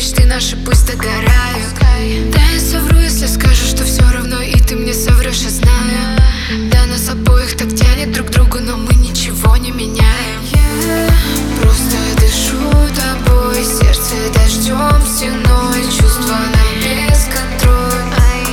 мечты наши пусть догорают. Да, я совру, если скажу, что все равно, и ты мне соврешь, я знаю. Да, нас обоих так тянет друг к другу, но мы ничего не меняем. Просто дышу тобой, сердце дождем стеной, чувства на бесконтроль.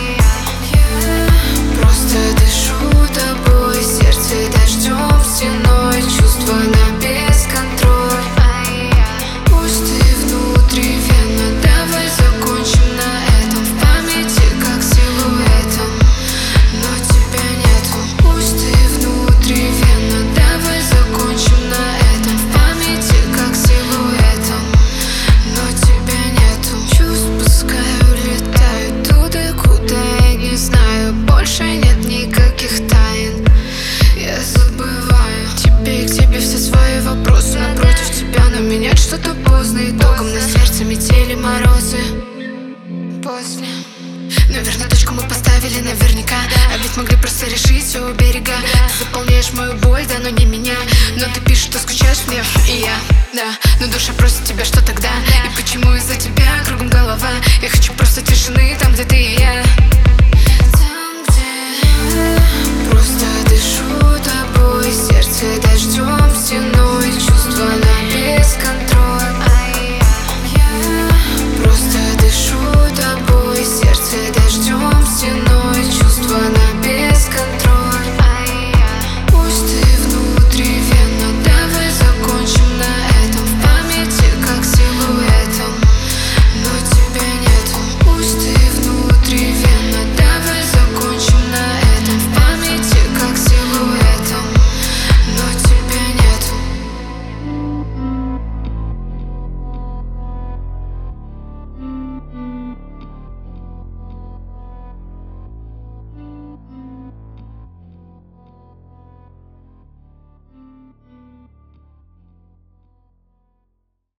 Просто дышу тобой, сердце дождем стеной, чувства на бесконтроль. Пусть ты внутри венно, давай закончим на этом. В памяти как силуэтом, но тебя нету. Пусть ты внутри венно, давай закончим на этом. В памяти как силуэтом, но тебя нету. Чувств пускай улетают туда, куда я не знаю. Больше нет никаких тайн, я забываю. Тебе и к тебе все свои вопросы, напротив тебя, но менять что-то поздно. Итогом на сердце метели морозы. После, наверное, точку мы поставили наверняка. А ведь могли просто решить все у берега. Ты заполняешь мою боль, да, но не меня. Но ты пишешь, что скучаешь мне, и я, да. Но душа просит тебя, что тогда? И почему из-за тебя